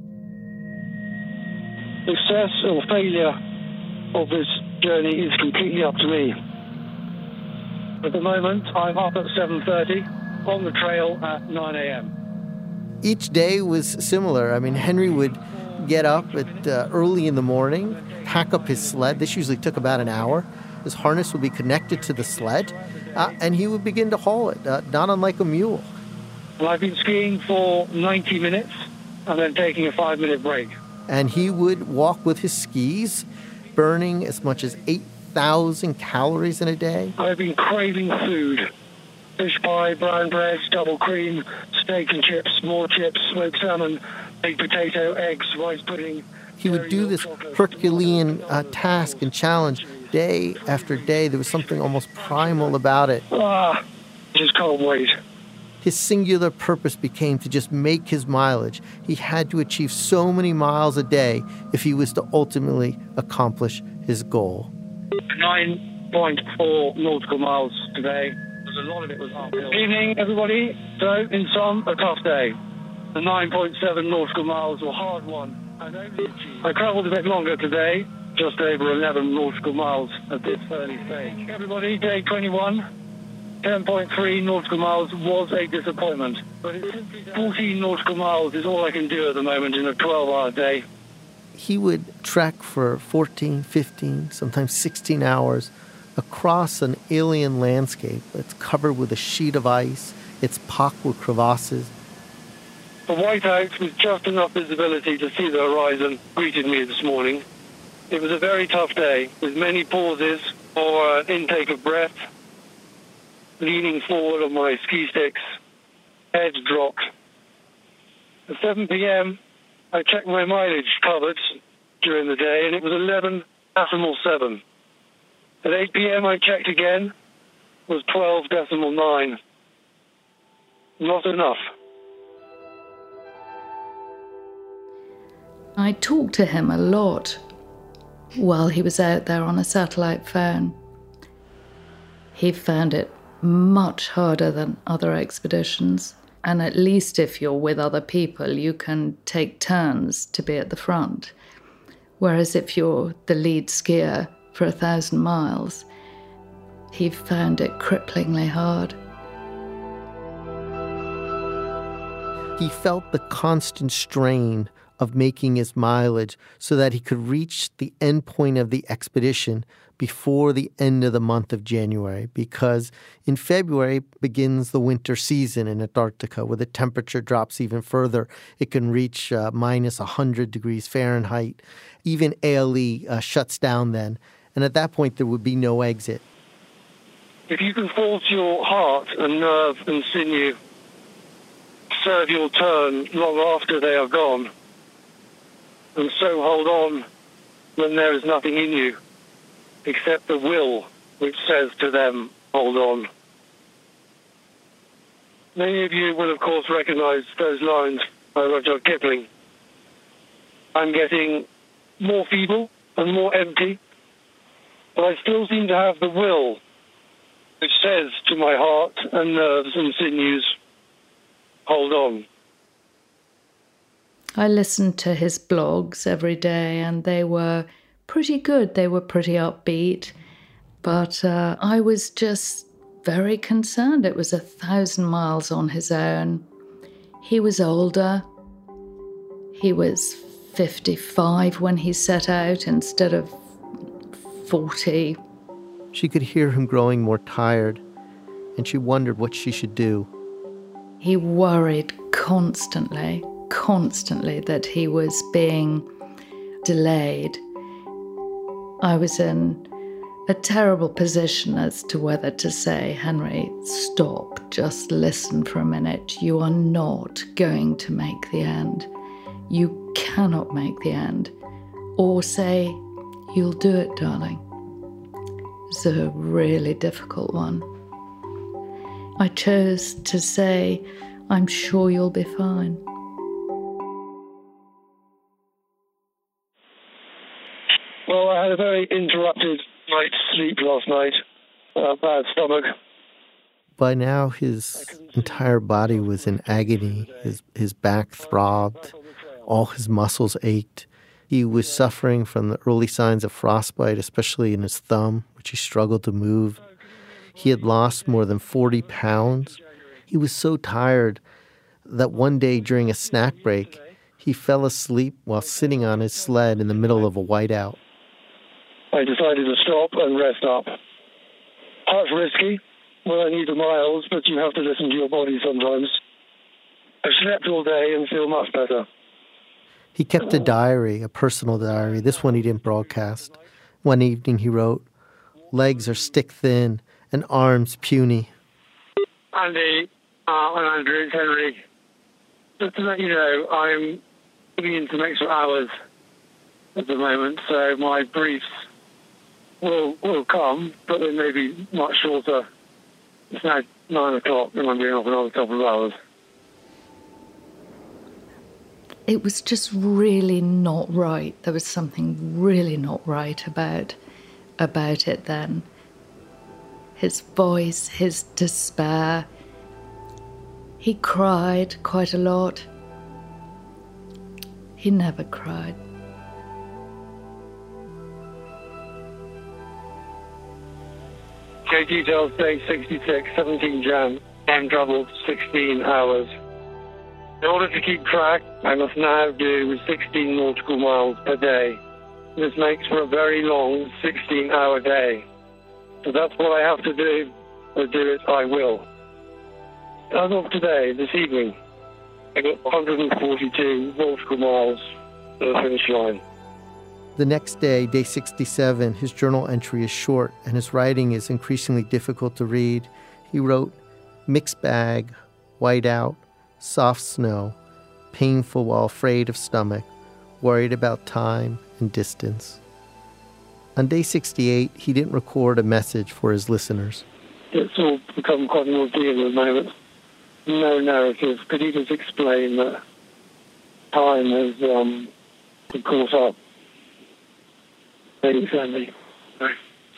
Success or failure of this journey is completely up to me. At the moment, I'm up at seven thirty, on the trail at nine a.m. Each day was similar. I mean, Henry would get up at uh, early in the morning, pack up his sled. This usually took about an hour. His harness would be connected to the sled, uh, and he would begin to haul it, uh, not unlike a mule. Well, I've been skiing for ninety minutes and then taking a five-minute break. And he would walk with his skis, burning as much as eight thousand calories in a day. I've been craving food. Fish pie, brown bread, double cream, steak and chips, more chips, smoked salmon, baked potato, eggs, rice pudding. He would do this Herculean uh, task and challenge day after day. There was something almost primal about it. Ah, just can't wait. His singular purpose became to just make his mileage. He had to achieve so many miles a day if he was to ultimately accomplish his goal. nine point four nautical miles today. A lot of it was uphill. Evening, everybody. So, in sum, a tough day. The nine point seven nautical miles were hard won. I travelled a bit longer today, just over eleven nautical miles at this early stage. Everybody, day twenty-one, ten point three nautical miles was a disappointment. But it's simply fourteen nautical miles is all I can do at the moment in a twelve-hour day. He would trek for fourteen, fifteen, sometimes sixteen hours across an alien landscape that's covered with a sheet of ice. It's pocked with crevasses. The whiteout with just enough visibility to see the horizon greeted me this morning. It was a very tough day, with many pauses for an intake of breath, leaning forward on my ski sticks, head dropped. At seven p.m., I checked my mileage covered during the day, and it was eleven decimal seven. At eight p.m. I checked again, it was twelve decimal nine. Not enough. I talked to him a lot while he was out there on a satellite phone. He found it much harder than other expeditions, and at least if you're with other people, you can take turns to be at the front. Whereas if you're the lead skier for a thousand miles, he found it cripplingly hard. He felt the constant strain of making his mileage so that he could reach the end point of the expedition before the end of the month of January, because in February begins the winter season in Antarctica, where the temperature drops even further. It can reach uh, minus one hundred degrees Fahrenheit. Even A L E uh, shuts down then, and at that point there would be no exit. If you can force your heart and nerve and sinew serve your turn long after they are gone, and so hold on when there is nothing in you except the will which says to them, hold on. Many of you will, of course, recognize those lines by Rudyard Kipling. I'm getting more feeble and more empty, but I still seem to have the will which says to my heart and nerves and sinews, hold on. I listened to his blogs every day, and they were pretty good. They were pretty upbeat. But uh, I was just very concerned. It was a thousand miles on his own. He was older. He was fifty-five when he set out instead of forty. She could hear him growing more tired, and she wondered what she should do. He worried constantly, constantly that he was being delayed. I was in a terrible position as to whether to say, Henry, stop, just listen for a minute. You are not going to make the end. You cannot make the end. Or say, you'll do it, darling. It's a really difficult one. I chose to say, I'm sure you'll be fine. Well, I had a very interrupted night's sleep last night. Uh, bad stomach. By now, his entire body was in agony. His, his back throbbed. All his muscles ached. He was suffering from the early signs of frostbite, especially in his thumb, which he struggled to move. He had lost more than forty pounds. He was so tired that one day during a snack break, he fell asleep while sitting on his sled in the middle of a whiteout. I decided to stop and rest up. That's risky. Well, I need the miles, but you have to listen to your body sometimes. I've slept all day and feel much better. He kept a diary, a personal diary. This one he didn't broadcast. One evening he wrote, legs are stick-thin and arms puny. Andy, uh, I'm Andrew, it's Henry. Just to let you know, I'm putting in some extra hours at the moment, so my briefs will will come, but they may be much shorter. It's now nine o'clock and I'm being off another couple of hours. It was just really not right. There was something really not right about about it then. His voice, his despair. He cried quite a lot. He never cried. Okay, details, day sixty-six, seventeen Jan. Time traveled sixteen hours. In order to keep track, I must now do sixteen nautical miles per day. This makes for a very long sixteen-hour day. So that's what I have to do, or do it I will. As of today, this evening, I got one hundred forty-two nautical miles to the finish line. The next day, day sixty-seven, his journal entry is short and his writing is increasingly difficult to read. He wrote, mixed bag, whiteout, soft snow, painful while afraid of stomach, worried about time and distance. On day sixty-eight, he didn't record a message for his listeners. It's all become quite an ordeal at the moment. No narrative. Could you just explain that time has um, caught up? Thanks, Andy. Bye.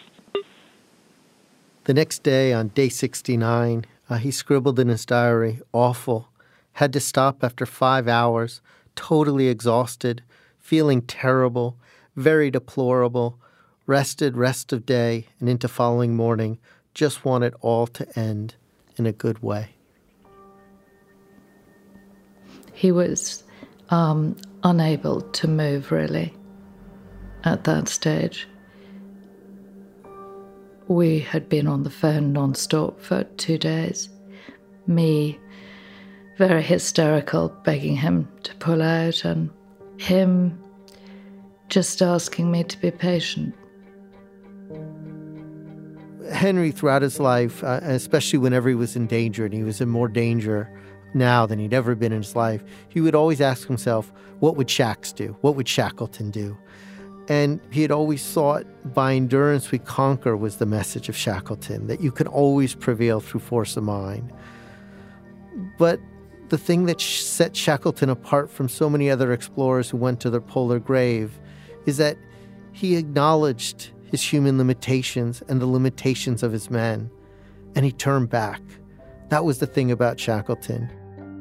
The next day, on day sixty-nine, uh, he scribbled in his diary, awful. Had to stop after five hours, totally exhausted, feeling terrible, very deplorable, rested rest of day and into following morning, just want it all to end in a good way. He was um, unable to move, really, at that stage. We had been on the phone non-stop for two days. Me, very hysterical, begging him to pull out, and him just asking me to be patient. Henry, throughout his life, uh, especially whenever he was in danger, and he was in more danger now than he'd ever been in his life, he would always ask himself, what would Shax do? What would Shackleton do? And he had always thought, by endurance we conquer was the message of Shackleton, that you can always prevail through force of mind. But the thing that set Shackleton apart from so many other explorers who went to their polar grave is that he acknowledged his human limitations and the limitations of his men, and he turned back. That was the thing about Shackleton.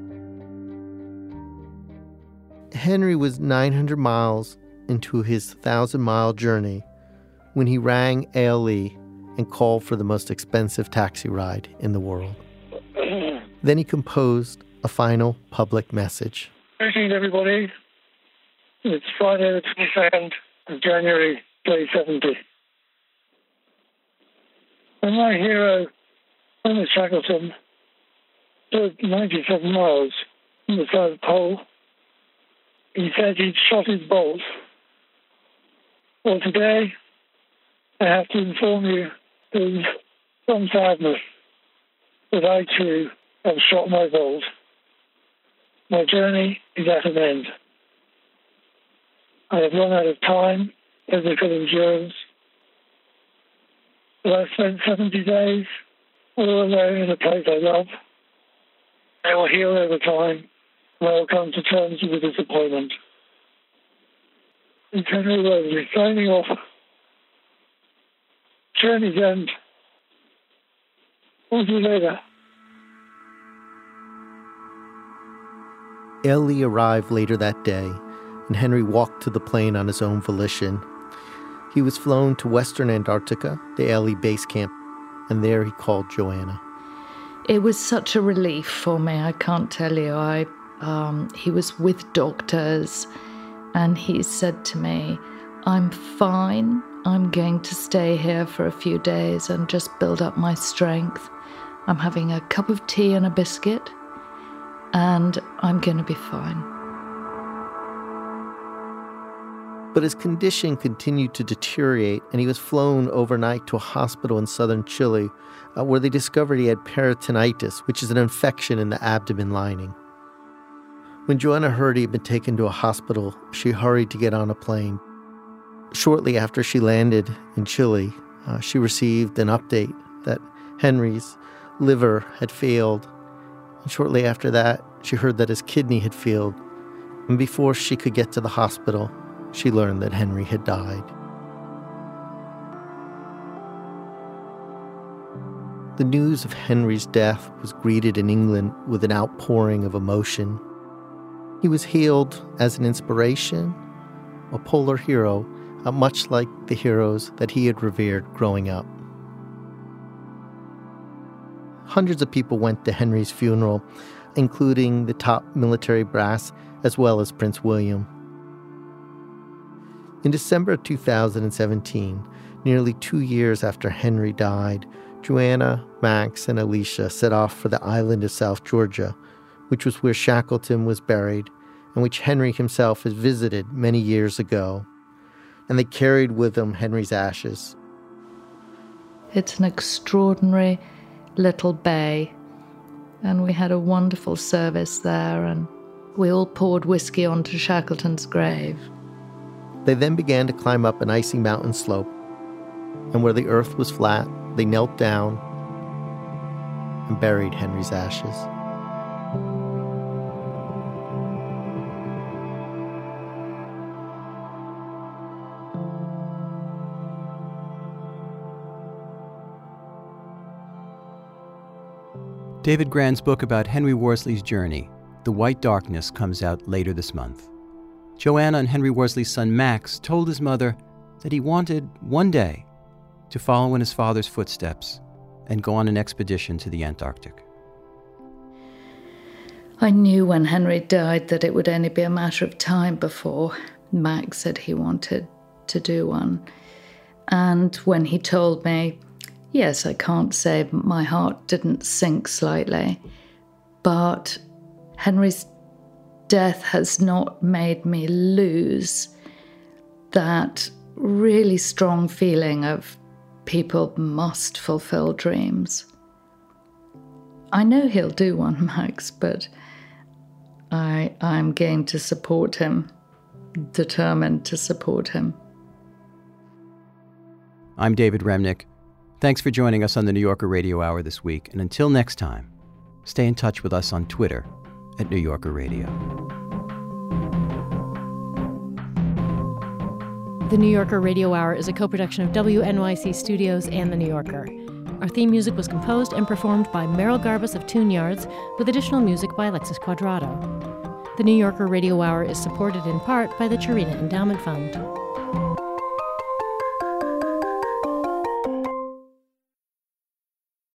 Henry was nine hundred miles into his thousand-mile journey when he rang A L E and called for the most expensive taxi ride in the world. Then he composed a final public message. Greetings, everybody. It's Friday the twenty-second of January, day seventy. When my hero, Ernest Shackleton, stood ninety-seven miles from the South Pole, he said he'd shot his bolt. Well, today, I have to inform you with some sadness that I too have shot my bolt. My journey is at an end. I have run out of time, physical endurance. But I've spent seventy days all alone in a place I love. I will heal over time, and I will come to terms with the disappointment. It's Henry Worsley signing off. Journey's end. We'll see you later. Airlie arrived later that day, and Henry walked to the plane on his own volition. He was flown to Western Antarctica, the Airlie base camp, and there he called Joanna. It was such a relief for me, I can't tell you. I, um, he was with doctors, and he said to me, I'm fine. I'm going to stay here for a few days and just build up my strength. I'm having a cup of tea and a biscuit, and I'm going to be fine. But his condition continued to deteriorate, and he was flown overnight to a hospital in southern Chile, uh, where they discovered he had peritonitis, which is an infection in the abdomen lining. When Joanna heard he had been taken to a hospital, she hurried to get on a plane. Shortly after she landed in Chile, uh, she received an update that Henry's liver had failed. And shortly after that, she heard that his kidney had failed. And before she could get to the hospital, she learned that Henry had died. The news of Henry's death was greeted in England with an outpouring of emotion. He was hailed as an inspiration, a polar hero, uh, much like the heroes that he had revered growing up. Hundreds of people went to Henry's funeral, including the top military brass, as well as Prince William. In December of two thousand seventeen, nearly two years after Henry died, Joanna, Max, and Alicia set off for the island of South Georgia, which was where Shackleton was buried and which Henry himself had visited many years ago. And they carried with them Henry's ashes. It's an extraordinary little bay, and we had a wonderful service there, and we all poured whiskey onto Shackleton's grave. They then began to climb up an icy mountain slope, and where the earth was flat, they knelt down and buried Henry's ashes. David Grann's book about Henry Worsley's journey, The White Darkness, comes out later this month. Joanna and Henry Worsley's son Max told his mother that he wanted one day to follow in his father's footsteps and go on an expedition to the Antarctic. I knew when Henry died that it would only be a matter of time before Max said he wanted to do one. And when he told me, yes, I can't say my heart didn't sink slightly, but Henry's death has not made me lose that really strong feeling of people must fulfill dreams. I know he'll do one, Max, but I, I'm going to support him, determined to support him. I'm David Remnick. Thanks for joining us on the New Yorker Radio Hour this week, and until next time, stay in touch with us on Twitter at New Yorker Radio. The New Yorker Radio Hour is a co-production of W N Y C Studios and The New Yorker. Our theme music was composed and performed by Merrill Garbus of Tune Yards, with additional music by Alexis Quadrado. The New Yorker Radio Hour is supported in part by the Chirina Endowment Fund.